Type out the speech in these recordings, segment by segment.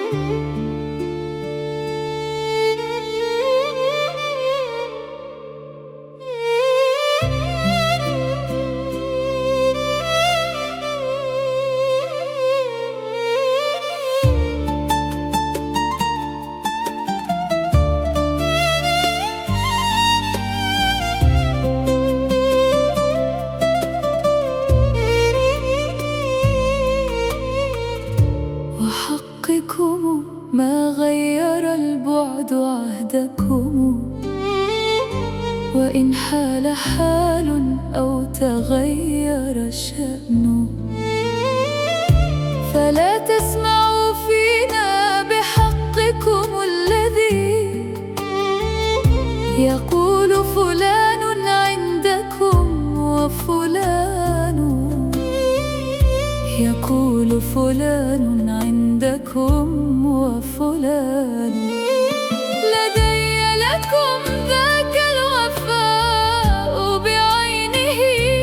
وحقكم ما غير البعد عهدكم، وإن حال حال أو تغير شأنه، فلا تسمعوا فينا بحقكم الذي يقول فلان عندكم وفلان، يقول فلان عندكم وفلان. لدي لكم ذاك الوفاء بعينه،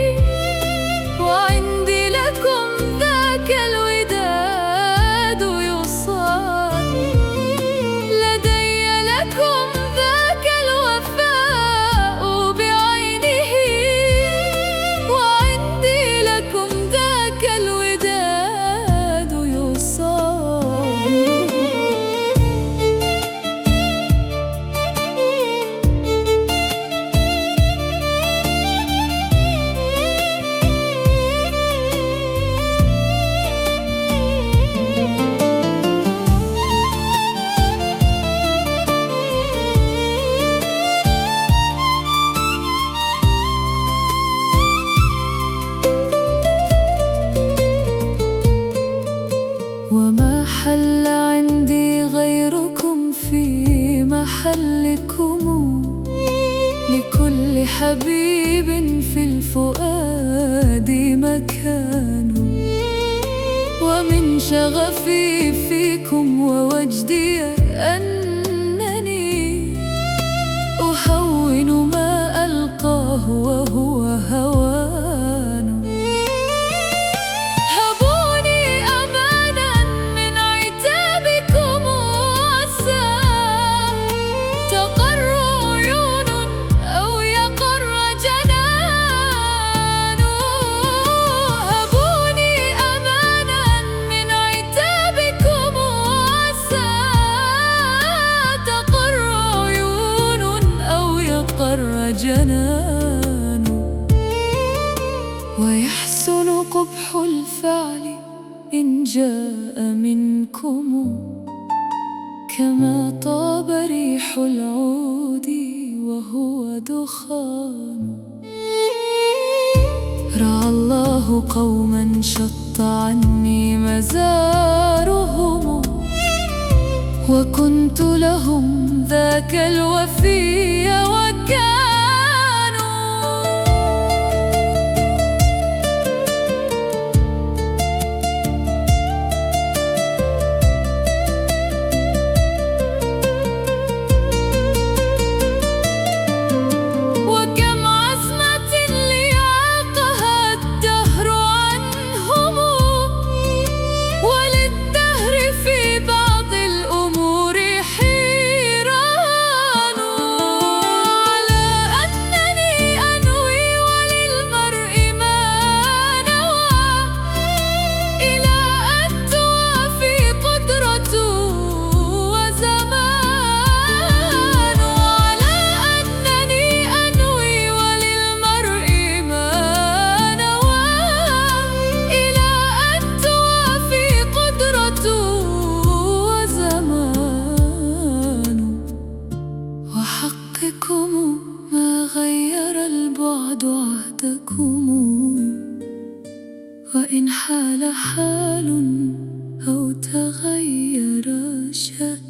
وعندي لكم ذاك الوداد يصان. لدي لكم ذاك الوفاء بعينه، وعندي لكم ذاك الوداد يصان. وما حل عندي غيركم في محلكم، لكل حبيب في الفؤاد مكان. ومن شغفي فيكم ووجدي أنني أهون ما ألقاه وهو هوان. جنان ويحسن قبح الفعل إن جاء منكم، كما طاب ريح العود وهو دخان. رعى الله قوما شط عني مزارهم، وكنت لهم ذاك الوفي وكان. وحقكم ما غير البعد عهدكم، وإن حال حال أو تغير شأن.